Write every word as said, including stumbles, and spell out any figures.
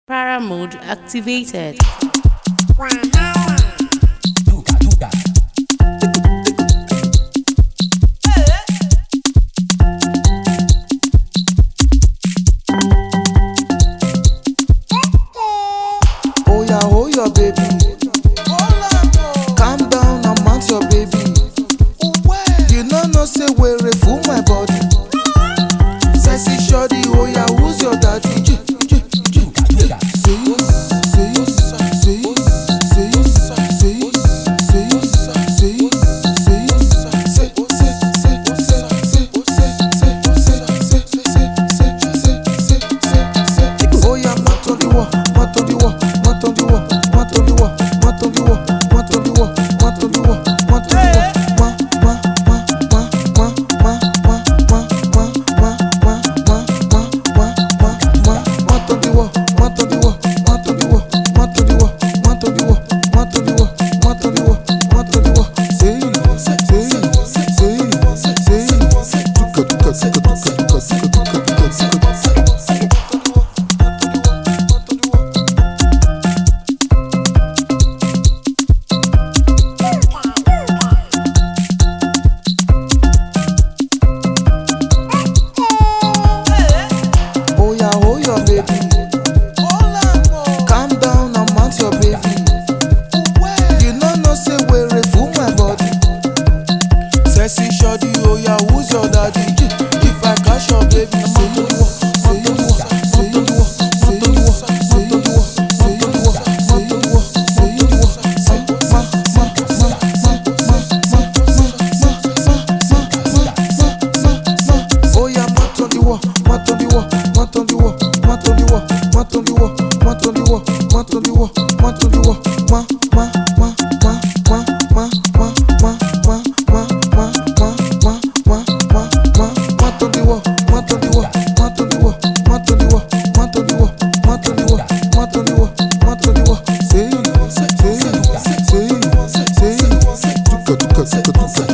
Para mode activated. Duga, duga. Oh yeah, oh yeah, baby. Calm down and mount your baby. You know no say where fool my body. Sexy shorty, oh yeah, who's your daddy? Duga, duga. Say, say, say, say, say, say, say, say, oh yeah, mount on the wall, mount on the wall, mount on the wall, mount on the wall, mount on the wall, mount on the wall, mount on the wall, mount on the wall, ma, ma, ma, ma, ma, ma, ma, ma, ma, ma, ma, ma, ma, ma, ma, ma, mount on the wall, mount on the wall, mount on the wall, mount on the wall, mount on the wall, mount on the wall, mount on the wall, mount on the wall. Say, say, say, say, tuka, tuka, tuka, tuka, tuka, tuka, tuka, tuka. Oh yeah, oh yeah, baby. Calm down and mount your baby. You know no say where fool my body. Sexy shorty, oh yeah, who's your daddy? If I catch your baby, say to the wall, say to the wall, say to the wall, say to the wall, say to the wall, say to the wall, say to the wall, say to the wall, say ma ma ma ma ma ma ma ma. Oh yeah, mount on the wall, mount on the wall, mount on the wall, mount on the wall, mount on the wall, mount on the wall, mount on the wall, mount on the wall, ma ma ma ma ma ma ma ma ma ma ma ma ma ma ma ma, mount on the wall, mount on the wall, mount on the wall, mount on the wall, mount on the wall, mount on the wall, mount on the wall, mount on the wall. Say, say, say, say, tuka, tuka, tuka, tuka.